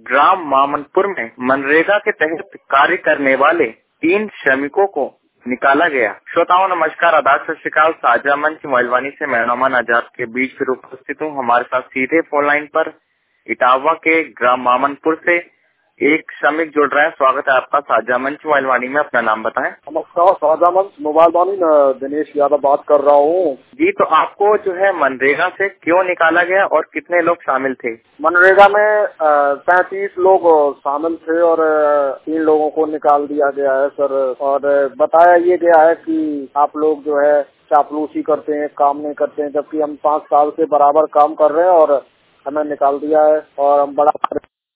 ग्राम मामनपुर में मनरेगा के तहत कार्य करने वाले 3 श्रमिकों को निकाला गया। श्रोताओं नमस्कार, आदाब, सत श्री अकाल। साझा मंच मोबाइलवाणी से मैं नौमान आजाद के बीच फिर उपस्थित हूँ। हमारे साथ सीधे फोन लाइन पर इटावा के ग्राम मामनपुर से एक श्रमिक जुड़ रहे हैं। स्वागत है आपका साझा मंच मोबाइलवाणी में। अपना नाम बताएं। नमस्कार, साझा मंच मोबाइलवाणी में दिनेश यादव बात कर रहा हूँ। जी, तो आपको जो है मनरेगा से क्यों निकाला गया और कितने लोग शामिल थे? मनरेगा में 35 लोग शामिल थे और 3 लोगों को निकाल दिया गया है सर। और बताया ये गया है कि आप लोग जो है चापलूसी करते हैं, काम नहीं करते हैं, जबकि हम 5 साल से बराबर काम कर रहे हैं और हमें निकाल दिया है और हम बड़ा